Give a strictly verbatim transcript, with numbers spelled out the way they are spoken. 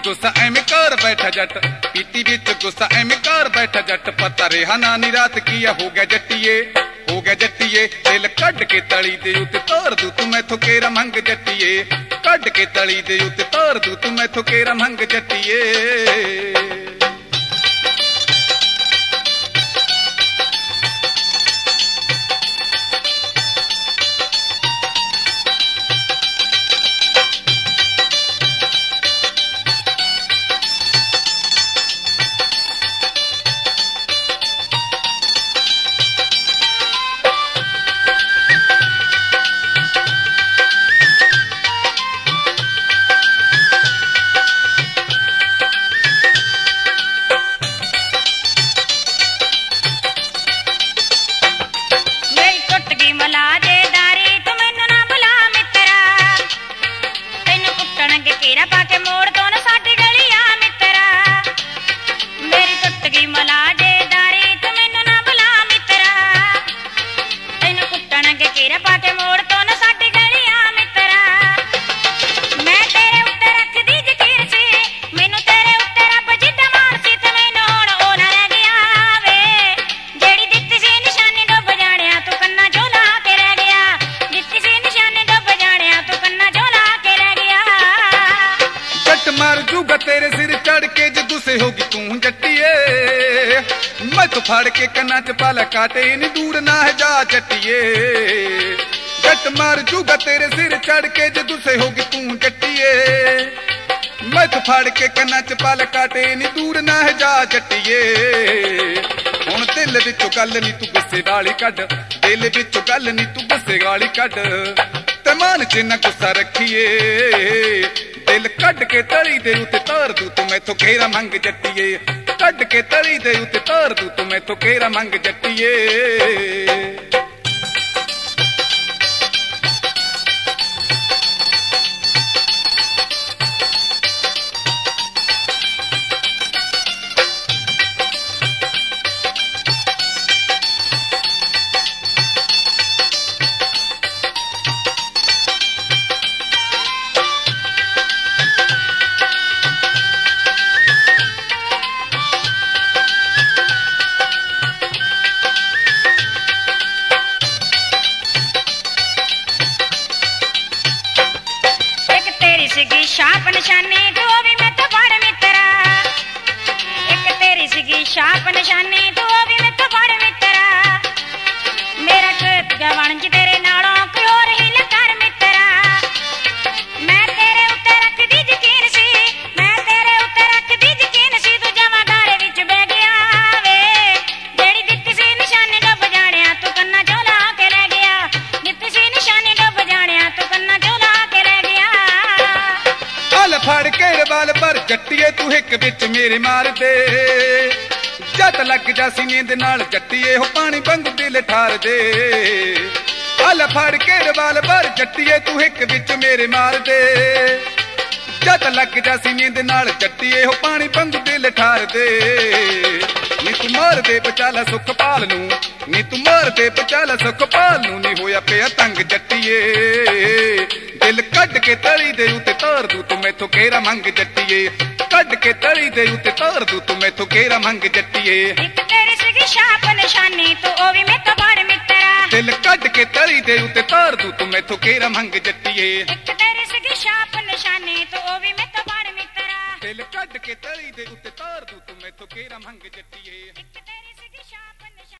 गुस्सा एवें कर बैठा जट, पीती विच गुस्सा एवें कर बैठा जट। पता रेहा नानी रात की हो गया जट्टिए, हो गया जट्टिए। दिल कड के तली दे उत्ते तोर दू तू मैथों केरा मंग जट्टिए, कड के तली दे उत्ते तोर दू तू मैथों केरा मंग जट्टिए। तेरे सिर चढ़ के जो गुस्से होगी तू जट्टिए, मैं तो फाड़ के कन्ना च पाला काटे नी दूर ना है जा जट्टिए। जट मार जूगा तेरे सिर चढ़ के जो गुस्से होगी तू जट्टिए, मैं तो फाड़ के कन्ना च पाला काटे नी दूर ना है जा जट्टिए। हुण दिल विचों गल नी तू गुस्से वाली कढ, दिल विचों गल नी तू गुस्से वाली कढ, ते मन च ना गुस्सा रखिए। दिल कड के तली दे उत्ते तार दू तू मैथों घेरा मंग जट्टिए, कड के तली दे उत्ते तार दू तू मैथों घेरा मंग जट्टिए। शाप निशानी तू भी मैं तो बड़ मित्रा, एक तेरी सिगी शाप निशानी तू भी मैं तो बड़ मित्रा। मेरा खेत जवान जी तेरे नालों कोई और ही लकार मित्रा। मैं तेरे उत्ते रख दी यकीन सी, मैं तेरे उत्ते रख दी यकीन सी, तू जमा गारे विच बह गया वे। जेड़ी दित्ती सी निशानी डुब जाणिया तू कन्ना चो ला के रह गया, दित्ती सी निशानी डुब जाणिया तू कन्ना चो ला के रह गया। फड़ के बाल पर जट्टिए तू हिक विच मेरे मार दे, जट लग जा सीने दे नाल जट्टिए हो पानी वांगू दिल ठार दे। हल फड़ के बाल पर जट्टिए तू हिक विच मेरे मार दे, जट लग जा सीने दे नाल जट्टिए हो पानी वांगू दिल ठार दे। नी तू मार दे बचाला सुखपाल नू, नी तू मार दे बचाला सुखपाल नू, नी होया पिया तंग जट्टिए। दिल कड के तली दे उत्ते तार दू तू मैथों घेरा मंग जट्टिए, कड के तली दे उत्ते तार दू तू मैथों घेरा मंग जट्टिए। एक तेरी सिगी शाप निशानी तू ओ भी मैं तो बड़ मित्रा, दिल कड के तली दे उत्ते तार दू तू मैथों घेरा मंग जट्टिए। एक तेरी सिगी शाप निशानी तू ओ भी मैं तो बड़ मित्रा, दिल कड के तली दे उत्ते तार दू तू मैथों घेरा मंग जट्टिए।